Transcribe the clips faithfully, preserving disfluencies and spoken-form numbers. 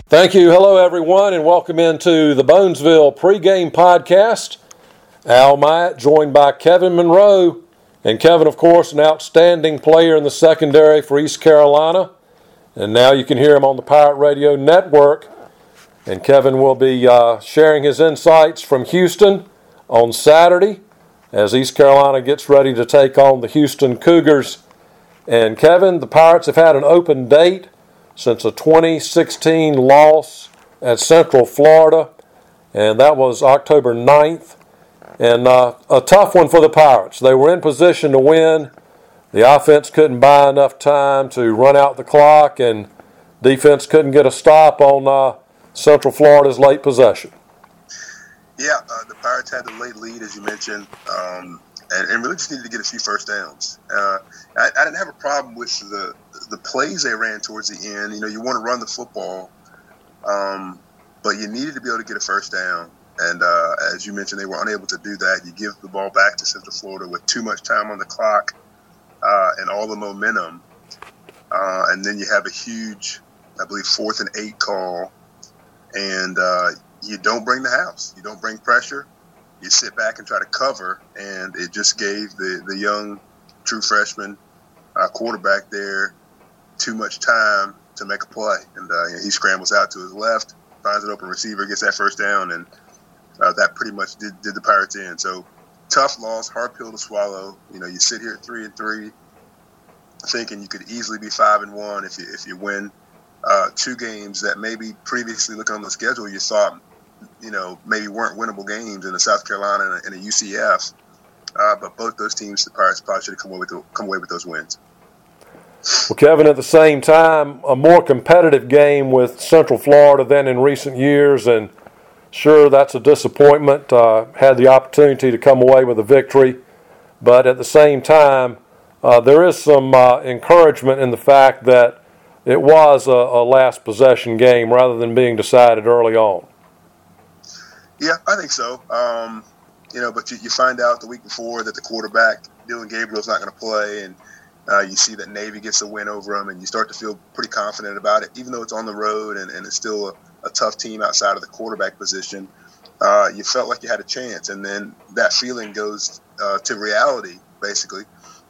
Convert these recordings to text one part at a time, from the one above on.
Thank you. Hello, everyone, and welcome into the Bonesville pregame podcast. Al Myatt joined by Kevin Monroe. And Kevin, of course, an outstanding player in the secondary for East Carolina. And now you can hear him on the Pirate Radio Network. And Kevin will be uh, sharing his insights from Houston on Saturday as East Carolina gets ready to take on the Houston Cougars. And Kevin, the Pirates have had an open date since a twenty sixteen loss at Central Florida, and that was October ninth. And uh, a tough one for the Pirates. They were in position to win. The offense couldn't buy enough time to run out the clock, and defense couldn't get a stop on uh, Central Florida's late possession. Yeah, uh, the Pirates had the late lead, as you mentioned, um, and, and really just needed to get a few first downs. Uh, I, I didn't have a problem with the the plays they ran towards the end. You know, you want to run the football, um, but you needed to be able to get a first down. And uh, as you mentioned, they were unable to do that. You give the ball back to Central Florida with too much time on the clock uh, and all the momentum. Uh, and then you have a huge, I believe, fourth and eight call. And uh, you don't bring the house. You don't bring pressure. You sit back and try to cover. And it just gave the, the young true freshman uh, quarterback there too much time to make a play. And uh, he scrambles out to his left, finds an open receiver, gets that first down, and uh, that pretty much did, did the Pirates in. So tough loss, hard pill to swallow. You know, you sit here at three and three, thinking you could easily be five and one if you if you win uh, two games that maybe previously looking on the schedule you thought, you know, maybe weren't winnable games in the South Carolina and a, and a U C F. Uh, but both those teams, the Pirates probably should have come away with the, come away with those wins. Well, Kevin, at the same time, a more competitive game with Central Florida than in recent years, and sure, that's a disappointment. Uh, had the opportunity to come away with a victory, but at the same time, uh, there is some uh, encouragement in the fact that it was a, a last possession game rather than being decided early on. Yeah, I think so. Um, you know, but you, you find out the week before that the quarterback, Dylan Gabriel's not going to play, and Uh, you see that Navy gets a win over them, and you start to feel pretty confident about it, even though it's on the road and, and it's still a, a tough team outside of the quarterback position. Uh, you felt like you had a chance, and then that feeling goes uh, to reality, basically,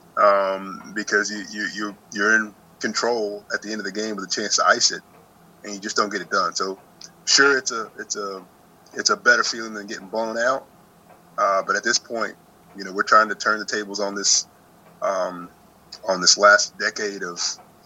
um, because you, you, you, you're in control at the end of the game with a chance to ice it, and you just don't get it done. So, sure, it's a it's a it's a better feeling than getting blown out, uh, but at this point, you know, we're trying to turn the tables on this. Um, on this last decade of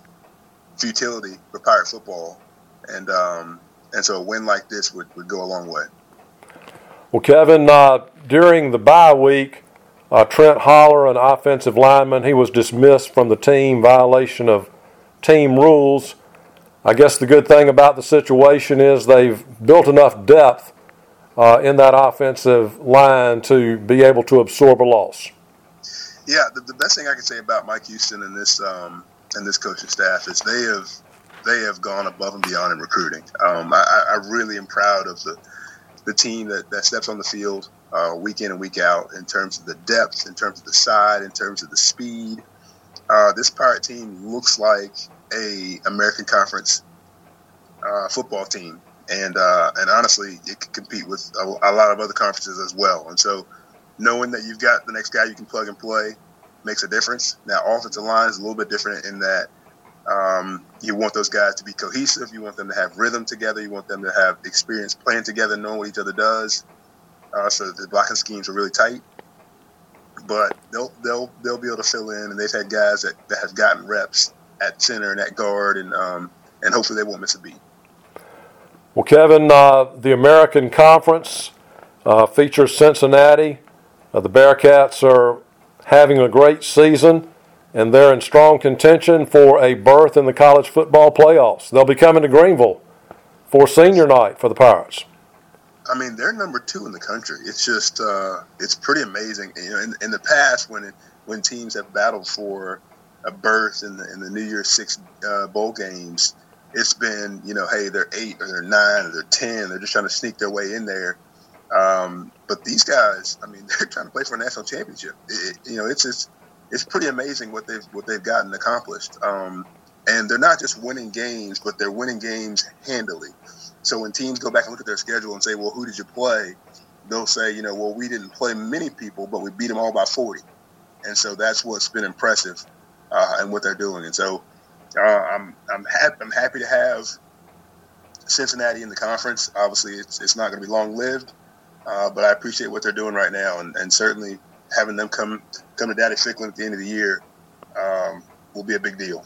futility for Pirate football. And um, and so a win like this would, would go a long way. Well, Kevin, uh, during the bye week, uh, Trent Holler, an offensive lineman, he was dismissed from the team, violation of team rules. I guess the good thing about the situation is they've built enough depth uh, in that offensive line to be able to absorb a loss. Yeah, the, the best thing I can say about Mike Houston and this um, and this coaching staff is they have they have gone above and beyond in recruiting. Um, I, I really am proud of the the team that, that steps on the field uh, week in and week out in terms of the depth, in terms of the side, in terms of the speed. Uh, this Pirate team looks like a American Conference uh, football team, and uh, and honestly, it can compete with a, a lot of other conferences as well. And so, knowing that you've got the next guy you can plug and play makes a difference. Now, offensive line is a little bit different in that um, you want those guys to be cohesive. You want them to have rhythm together. You want them to have experience playing together, knowing what each other does. Uh, so the blocking schemes are really tight. But they'll they'll they'll be able to fill in, and they've had guys that, that have gotten reps at center and at guard, and um, and hopefully they won't miss a beat. Well, Kevin, uh, the American Conference uh, features Cincinnati. Uh, the Bearcats are having a great season, and they're in strong contention for a berth in the college football playoffs. They'll be coming to Greenville for senior night for the Pirates. I mean, they're number two in the country. It's just, uh, it's pretty amazing. You know, in, in the past, when it, when teams have battled for a berth in the in the New Year's Six uh, bowl games, it's been, you know, hey, they're eight or they're nine or they're ten. They're just trying to sneak their way in there. Um, but these guys, I mean, they're trying to play for a national championship. It, you know, it's it's it's pretty amazing what they've what they've gotten accomplished. Um, And they're not just winning games, but they're winning games handily. So when teams go back and look at their schedule and say, well, who did you play? They'll say, you know, well, we didn't play many people, but we beat them all by forty. And so that's what's been impressive uh, and what they're doing. And so uh, I'm I'm happy I'm happy to have Cincinnati in the conference. Obviously, it's it's not going to be long lived, uh, but I appreciate what they're doing right now, and, and certainly having them come come to Daddy Ficklin at the end of the year um, will be a big deal.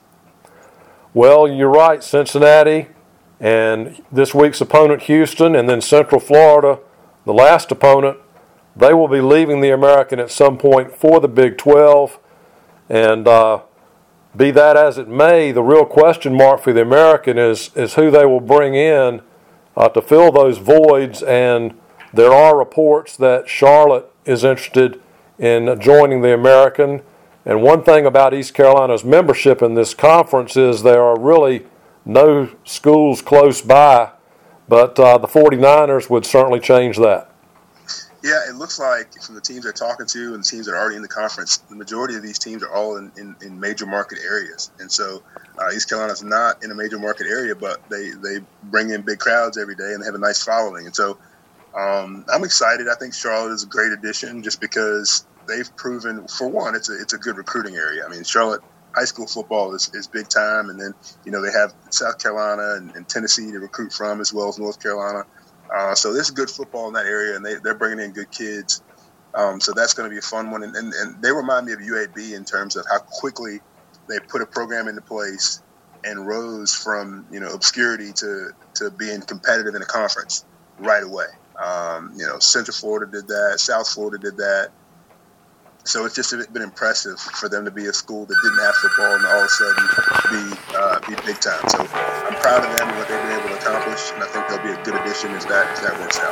Well, you're right, Cincinnati, and this week's opponent, Houston, and then Central Florida, the last opponent, they will be leaving the American at some point for the Big twelve. And uh, be that as it may, the real question mark for the American is, is who they will bring in uh, to fill those voids. And there are reports that Charlotte is interested in joining the American. And one thing about East Carolina's membership in this conference is there are really no schools close by, but uh, the 49ers would certainly change that. Yeah, it looks like from the teams they're talking to and the teams that are already in the conference, the majority of these teams are all in, in, in major market areas. And so uh, East Carolina's not in a major market area, but they, they bring in big crowds every day and they have a nice following. And so um, I'm excited. I think Charlotte is a great addition just because they've proven, for one, it's a, it's a good recruiting area. I mean, Charlotte high school football is, is big time. And then, you know, they have South Carolina and, and Tennessee to recruit from as well as North Carolina. Uh, so there's good football in that area, and they, they're bringing in good kids. Um, so that's going to be a fun one. And, and, and they remind me of U A B in terms of how quickly they put a program into place and rose from, you know, obscurity to, to being competitive in a conference right away. Um, you know, Central Florida did that. South Florida did that. So it's just been impressive for them to be a school that didn't have football and all of a sudden be uh, be big time. So I'm proud of them and what they've been able to accomplish, and I think they'll be a good addition as that as that works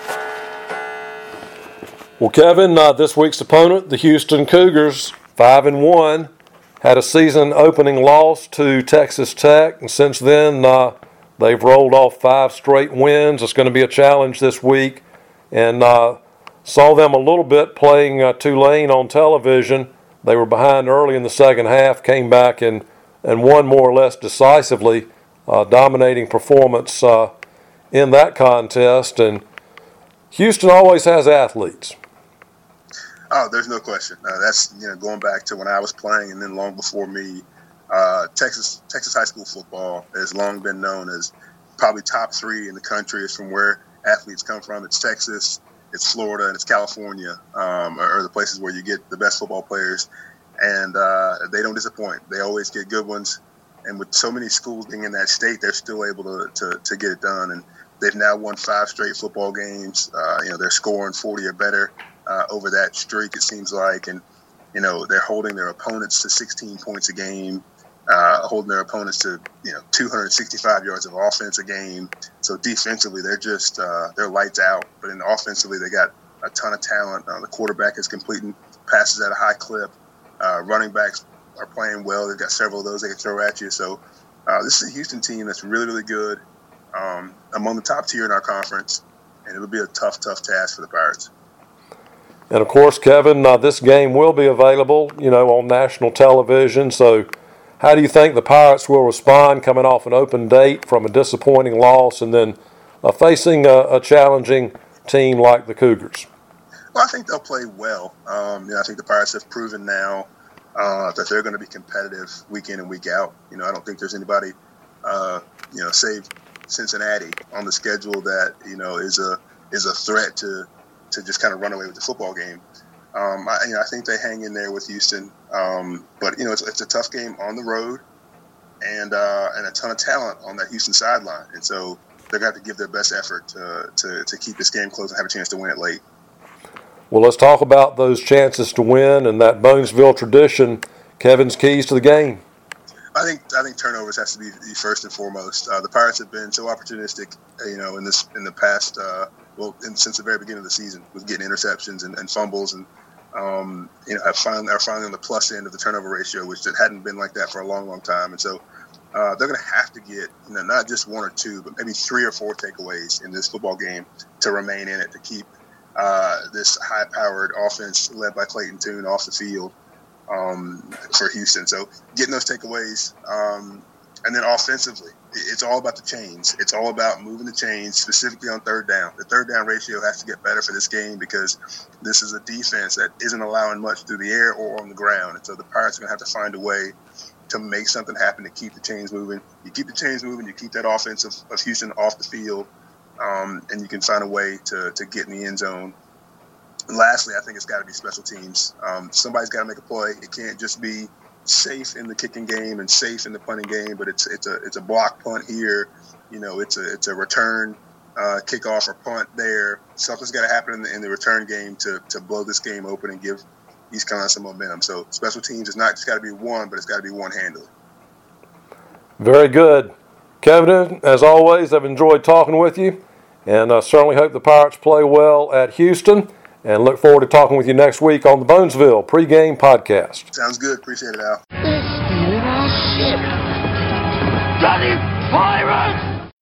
out. Well, Kevin, uh, this week's opponent, the Houston Cougars, five and one, had a season-opening loss to Texas Tech, and since then uh, they've rolled off five straight wins. It's going to be a challenge this week, and uh, saw them a little bit playing uh, Tulane on television. They were behind early in the second half, came back and, and won more or less decisively, uh, dominating performance uh, in that contest. And Houston always has athletes. Oh, there's no question. Uh, that's, you know, going back to when I was playing and then long before me, uh, Texas Texas high school football has long been known as probably top three in the country. It's from where athletes come from. It's Texas, it's Florida, and it's California, um, are the places where you get the best football players. And uh, they don't disappoint. They always get good ones. And with so many schools being in that state, they're still able to to, to get it done. And they've now won five straight football games. Uh, you know, they're scoring forty or better uh, over that streak, it seems like. And, you know, they're holding their opponents to sixteen points a game, uh, holding their opponents to, you know, two hundred sixty-five yards of offense a game. So defensively, they're just uh, they're lights out. But in offensively, they got a ton of talent. Uh, the quarterback is completing passes at a high clip. Uh, running backs are playing well. They've got several of those they can throw at you. So uh, this is a Houston team that's really, really good, um, among the top tier in our conference, and it'll be a tough, tough task for the Pirates. And, of course, Kevin, uh, this game will be available, you know, on national television. So how do you think the Pirates will respond coming off an open date from a disappointing loss and then uh, facing a, a challenging team like the Cougars? Well, I think they'll play well. Um, you know, I think the Pirates have proven now uh, that they're going to be competitive week in and week out. You know, I don't think there's anybody, uh, you know, save Cincinnati on the schedule that, you know, is a is a threat to to just kind of run away with the football game. Um, I, you know, I think they hang in there with Houston, um, but you know, it's, it's a tough game on the road, and uh, and a ton of talent on that Houston sideline, and so they're going to have to give their best effort to, to to keep this game close and have a chance to win it late. Well, let's talk about those chances to win and that Bonesville tradition. Kevin's keys to the game. I think I think turnovers has to be the first and foremost. Uh, the Pirates have been so opportunistic, you know, in this in the past, uh, well, in, since the very beginning of the season, with getting interceptions and, and fumbles, and um, you know, are finally are finally on the plus end of the turnover ratio, which it hadn't been like that for a long, long time. And so uh, they're going to have to get, you know, not just one or two, but maybe three or four takeaways in this football game to remain in it, to keep Uh, this high-powered offense led by Clayton Tune off the field. um, for Houston. So getting those takeaways. Um, and then offensively, it's all about the chains. It's all about moving the chains, specifically on third down. The third down ratio has to get better for this game because this is a defense that isn't allowing much through the air or on the ground. And so the Pirates are going to have to find a way to make something happen to keep the chains moving. You keep the chains moving, you keep that offense of, of Houston off the field, um, and you can find a way to, to get in the end zone. And lastly, I think it's got to be special teams. Um, somebody's got to make a play. It can't just be safe in the kicking game and safe in the punting game, but it's it's a it's a block punt here. You know, it's a it's a return uh, kickoff or punt there. Something's got to happen in the, in the return game to to blow this game open and give East Carolina some momentum. So special teams is not just got to be one, but it's got to be one handily. Very good. Kevin, as always, I've enjoyed talking with you, and I certainly hope the Pirates play well at Houston, and look forward to talking with you next week on the Bonesville pregame podcast. Sounds good. Appreciate it, Al. They're stealing our ship! Bloody pirates!